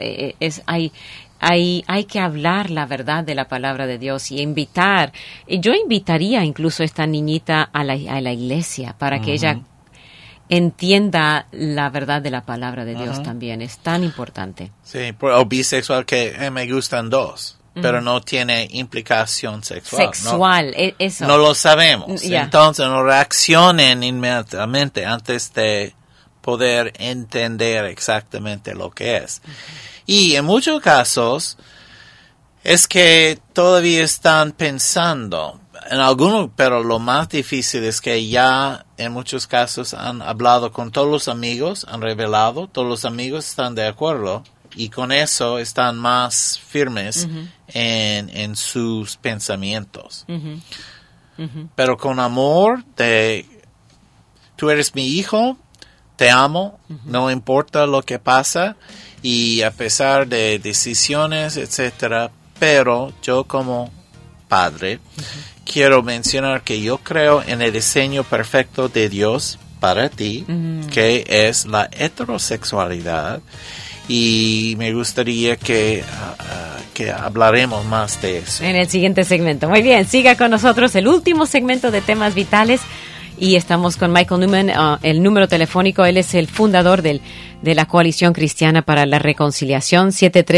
Speaker 2: hay que hablar la verdad de la palabra de Dios y invitar. Yo invitaría incluso a esta niñita a la iglesia para que uh-huh. ella entienda la verdad de la palabra de Dios uh-huh. también. Es tan importante.
Speaker 3: Sí, o bisexual que me gustan dos. pero no tiene implicación sexual.
Speaker 2: Sexual, eso.
Speaker 3: No lo sabemos.
Speaker 2: Yeah.
Speaker 3: Entonces no reaccionen inmediatamente antes de poder entender exactamente lo que es. Y en muchos casos es que todavía están pensando. En algunos, pero lo más difícil es que ya en muchos casos han hablado con todos los amigos, han revelado, todos los amigos están de acuerdo y con eso están más firmes en sus pensamientos. Pero con amor de tú eres mi hijo, te amo, no importa lo que pasa y a pesar de decisiones, etcétera, pero yo como padre quiero mencionar que yo creo en el diseño perfecto de Dios para ti, que es la heterosexualidad, y me gustaría que hablaremos más de eso.
Speaker 2: En el siguiente segmento. Muy bien, siga con nosotros el último segmento de Temas Vitales, y estamos con Michael Newman, el número telefónico, él es el fundador de la Coalición Cristiana para la Reconciliación,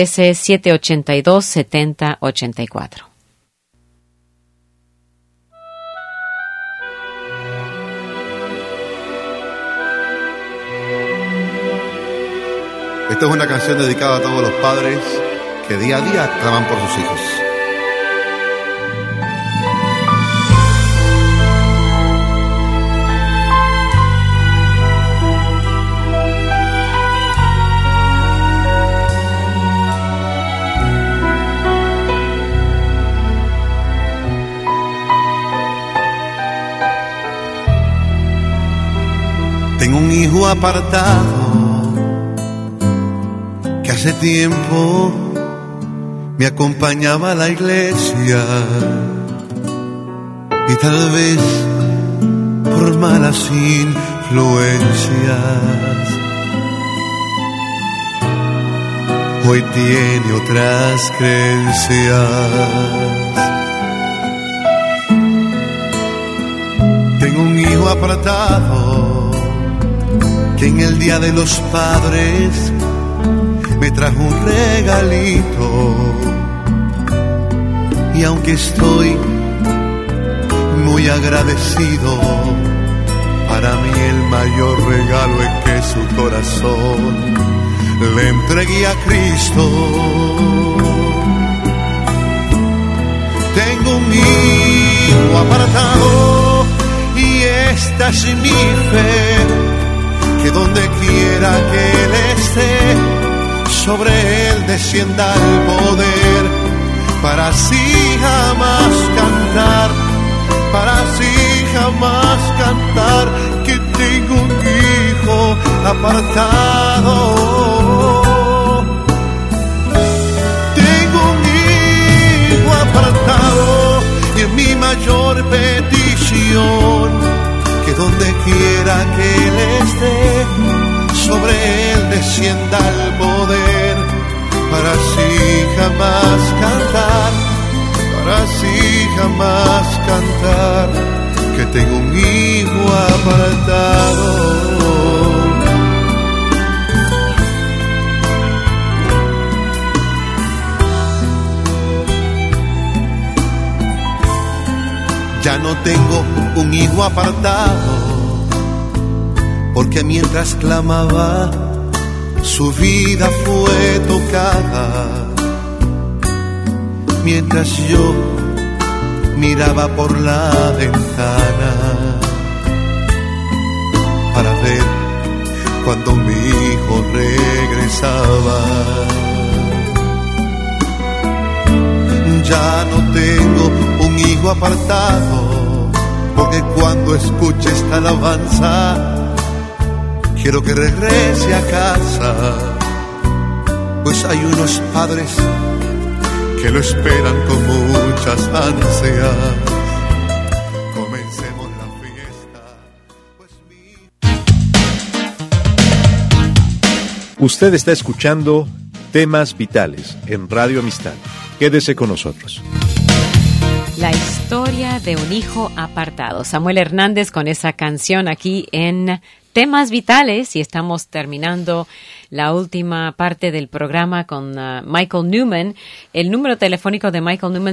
Speaker 2: 713-782-7084.
Speaker 5: Esta es una canción dedicada a todos los padres que día a día claman por sus hijos. Tengo un hijo apartado que hace tiempo me acompañaba a la iglesia y tal vez por malas influencias hoy tiene otras creencias. Tengo un hijo apartado que en el Día de los Padres me trajo un regalito, y aunque estoy muy agradecido, para mí el mayor regalo es que su corazón le entregué a Cristo. Tengo un hijo apartado y esta es mi fe, que donde quiera que él esté, sobre él descienda el poder, para así jamás cantar, para así jamás cantar, que tengo un hijo apartado. Tengo un hijo apartado y es mi mayor petición, que donde quiera que él esté, sobre él descienda el poder, para así jamás cantar, para así jamás cantar, que tengo un hijo apartado. Ya no tengo un hijo apartado, porque mientras clamaba, su vida fue tocada. Mientras yo miraba por la ventana para ver cuando mi hijo regresaba. Ya no tengo un hijo apartado, porque cuando escuche esta alabanza, quiero que regrese a casa, pues hay unos padres que lo esperan con muchas ansias. Comencemos la fiesta, pues
Speaker 1: Usted está escuchando Temas Vitales en Radio Amistad. Quédese con nosotros.
Speaker 2: La historia de un hijo apartado. Samuel Hernández con esa canción aquí en Temas Vitales, y estamos terminando la última parte del programa con Michael Newman. El número telefónico de Michael Newman,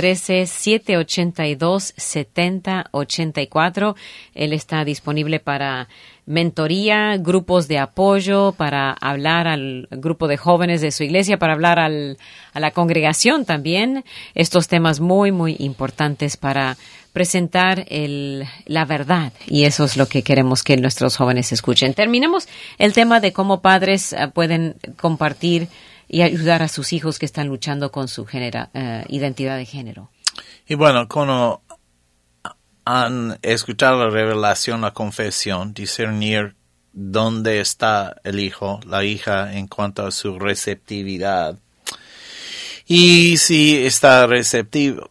Speaker 2: 713-782-7084. Él está disponible para mentoría, grupos de apoyo, para hablar al grupo de jóvenes de su iglesia, para hablar a la congregación también. Estos temas muy, muy importantes para presentar la verdad, y eso es lo que queremos que nuestros jóvenes escuchen. Terminemos el tema de cómo padres pueden compartir y ayudar a sus hijos que están luchando con su identidad de género.
Speaker 3: Y bueno, cuando han escuchado la revelación, la confesión, discernir dónde está el hijo, la hija en cuanto a su receptividad. Y si está receptivo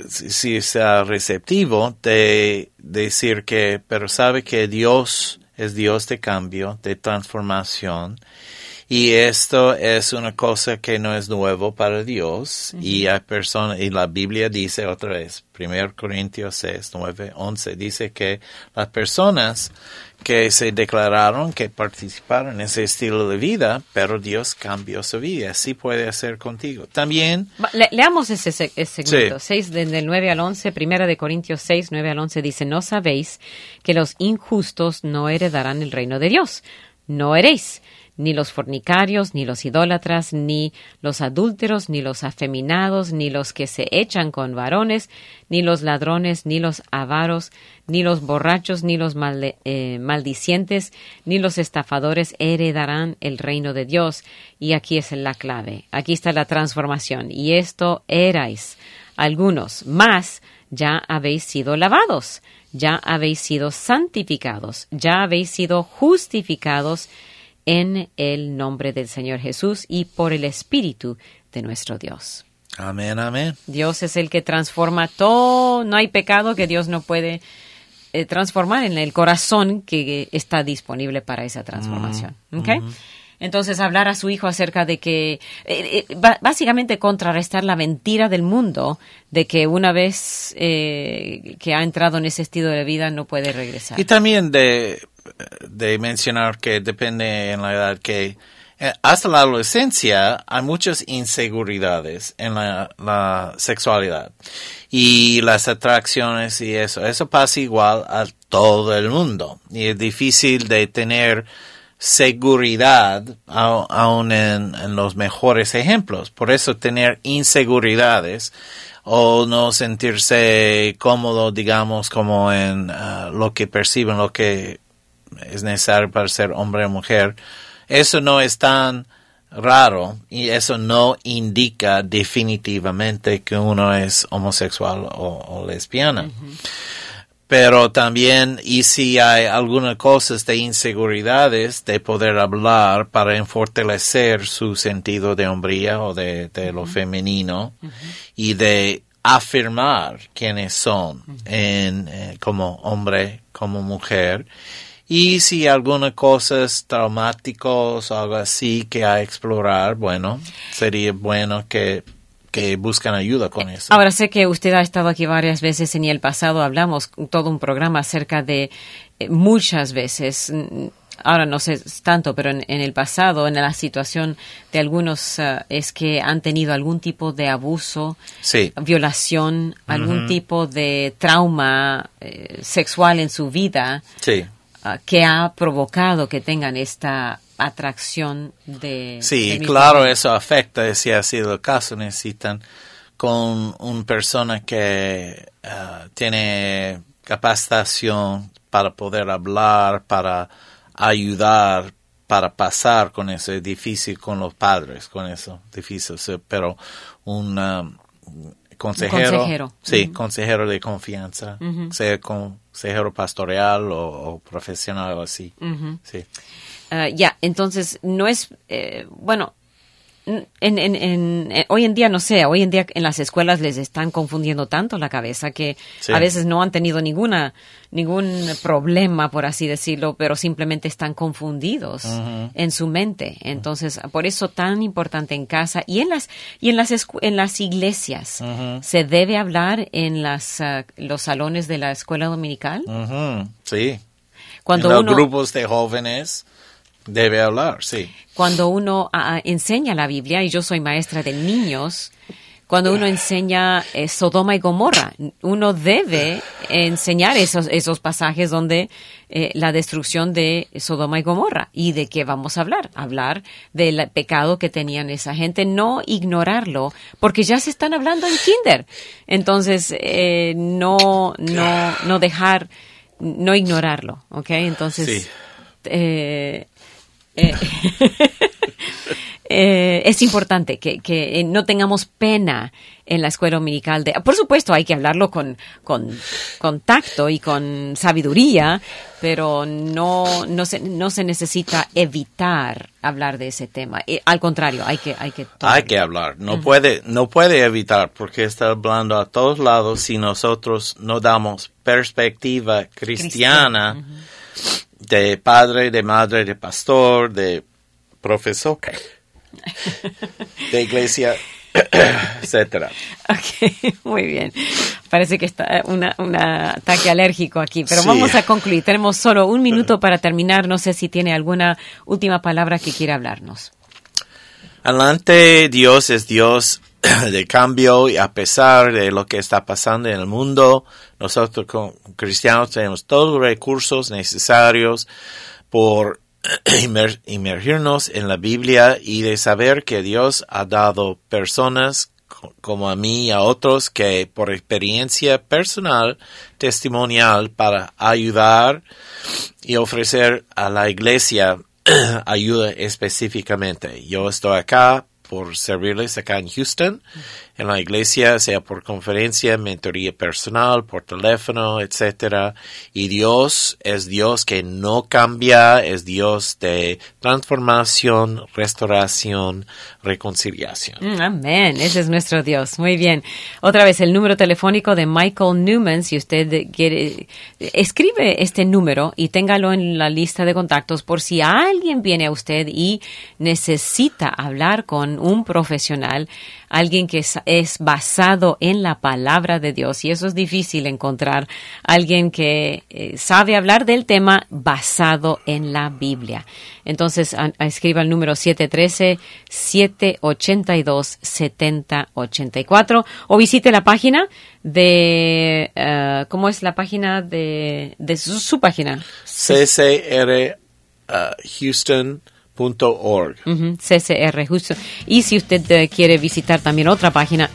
Speaker 3: de decir que, pero sabe que Dios es Dios de cambio, de transformación. Y esto es una cosa que no es nuevo para Dios. Uh-huh. Y hay personas, y la Biblia dice otra vez, 1 Corintios 6, 9, 11, dice que las personas que se declararon que participaron en ese estilo de vida, pero Dios cambió su vida. Así puede hacer contigo. También...
Speaker 2: Leamos ese segmento, sí. 6 del 9 al 11, 1 Corintios 6, 9 al 11, dice, ¿no sabéis que los injustos no heredarán el reino de Dios? No heréis. Ni los fornicarios, ni los idólatras, ni los adúlteros, ni los afeminados, ni los que se echan con varones, ni los ladrones, ni los avaros, ni los borrachos, ni los maldicientes, ni los estafadores heredarán el reino de Dios. Y aquí es la clave, aquí está la transformación. Y esto erais algunos, mas ya habéis sido lavados, ya habéis sido santificados, ya habéis sido justificados en el nombre del Señor Jesús y por el Espíritu de nuestro Dios.
Speaker 3: Amén, amén.
Speaker 2: Dios es el que transforma todo. No hay pecado que Dios no puede transformar en el corazón que está disponible para esa transformación. ¿Okay? Entonces, hablar a su hijo acerca de que, básicamente contrarrestar la mentira del mundo de que una vez que ha entrado en ese estilo de vida no puede regresar.
Speaker 3: Y también de mencionar que depende en la edad que hasta la adolescencia hay muchas inseguridades en la sexualidad y las atracciones y eso pasa igual a todo el mundo y es difícil de tener seguridad aún en los mejores ejemplos. Por eso tener inseguridades o no sentirse cómodo, digamos, como en lo que perciben, lo que es necesario para ser hombre o mujer, eso no es tan raro y eso no indica definitivamente que uno es homosexual o lesbiana. Uh-huh. Pero también, y si hay algunas cosas de inseguridades, de poder hablar para fortalecer su sentido de hombría o de lo femenino, uh-huh, y de afirmar quiénes son, uh-huh, como hombre, como mujer. Y si algunas cosas traumáticas o algo así que hay que explorar, bueno, sería bueno que buscan ayuda con eso.
Speaker 2: Ahora, sé que usted ha estado aquí varias veces y en el pasado hablamos todo un programa acerca de muchas veces, ahora no sé tanto, pero en el pasado, en la situación de algunos es que han tenido algún tipo de abuso,
Speaker 3: sí,
Speaker 2: violación, algún tipo de trauma sexual en su vida,
Speaker 3: sí,
Speaker 2: que ha provocado que tengan esta atracción de...
Speaker 3: Sí, claro, eso afecta, si ha sido el caso, necesitan con una persona que tiene capacitación para poder hablar, para ayudar, para pasar con eso. Es difícil con los padres, con eso, difícil, pero un consejero. Sí, uh-huh, consejero de confianza, uh-huh, sea consejero pastoral o profesional o así, uh-huh, sí.
Speaker 2: Entonces no es, bueno, hoy en día, no sé, hoy en día en las escuelas les están confundiendo tanto la cabeza que sí, a veces no han tenido ningún problema, por así decirlo, pero simplemente están confundidos, uh-huh, en su mente. Entonces, por eso tan importante en casa y en las iglesias, uh-huh, se debe hablar en los salones de la escuela dominical.
Speaker 3: Uh-huh, sí.
Speaker 2: Cuando
Speaker 3: en los grupos de jóvenes Debe hablar, sí.
Speaker 2: Cuando uno enseña la Biblia, y yo soy maestra de niños, cuando uno enseña Sodoma y Gomorra, uno debe enseñar esos pasajes donde la destrucción de Sodoma y Gomorra. ¿Y de qué vamos a hablar? Hablar del pecado que tenían esa gente, no ignorarlo, porque ya se están hablando en kinder. Entonces, no ignorarlo, ¿ok? Entonces,
Speaker 3: sí.
Speaker 2: Es importante que no tengamos pena en la escuela dominical. Por supuesto, hay que hablarlo con tacto y con sabiduría, pero no se necesita evitar hablar de ese tema. Al contrario, hay que
Speaker 3: hablar. No puede evitar, porque está hablando a todos lados si nosotros no damos perspectiva cristiana. De padre, de madre, de pastor, de profesor, de iglesia, etcétera.
Speaker 2: Ok, muy bien. Parece que está un ataque alérgico aquí, pero
Speaker 3: Sí.
Speaker 2: Vamos a concluir. Tenemos solo un minuto para terminar. No sé si tiene alguna última palabra que quiera hablarnos.
Speaker 3: Adelante, Dios es Dios de cambio, y a pesar de lo que está pasando en el mundo, nosotros como cristianos tenemos todos los recursos necesarios por inmergirnos en la Biblia y de saber que Dios ha dado personas como a mí y a otros que por experiencia personal, testimonial, para ayudar y ofrecer a la iglesia ayuda específicamente. Yo estoy acá por servirles acá en Houston, en la iglesia, sea por conferencia, mentoría personal, por teléfono, etcétera. Y Dios es Dios que no cambia, es Dios de transformación, restauración, reconciliación.
Speaker 2: Amén, ese es nuestro Dios. Muy bien. Otra vez, el número telefónico de Michael Newman, si usted quiere, escribe este número y téngalo en la lista de contactos por si alguien viene a usted y necesita hablar con un profesional, alguien que es basado en la palabra de Dios. Y eso es difícil encontrar, alguien que sabe hablar del tema basado en la Biblia. Entonces, escriba el número 713-782-7084 o visite la página de, ¿cómo es la página de su página?
Speaker 3: ccrhouston.org.
Speaker 2: CCR Houston. Y si usted quiere visitar también otra página,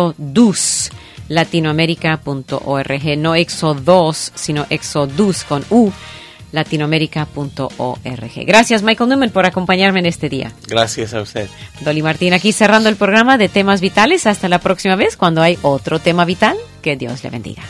Speaker 2: exoduslatinoamerica.org, no Exodus, sino Exodus con U, latinoamerica.org. Gracias, Michael Newman, por acompañarme en este día.
Speaker 3: Gracias a usted.
Speaker 2: Dolly Martín aquí cerrando el programa de Temas Vitales. Hasta la próxima vez cuando hay otro tema vital. Que Dios le bendiga.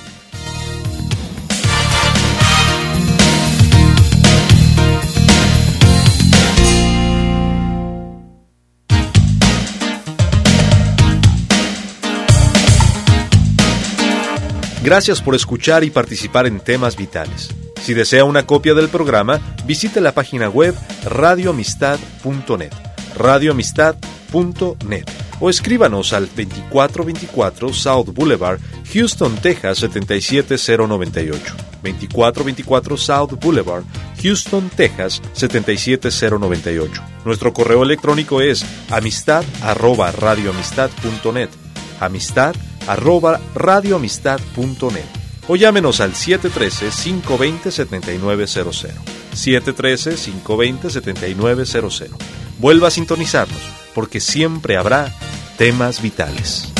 Speaker 1: Gracias por escuchar y participar en Temas Vitales. Si desea una copia del programa, visite la página web radioamistad.net, radioamistad.net, o escríbanos al 2424 South Boulevard, Houston, Texas 77098. 2424 South Boulevard, Houston, Texas 77098. Nuestro correo electrónico es amistad@radioamistad.net, amistad@radioamistad.net, o llámenos al 713-520-7900, 713-520-7900. Vuelva a sintonizarnos, porque siempre habrá temas vitales.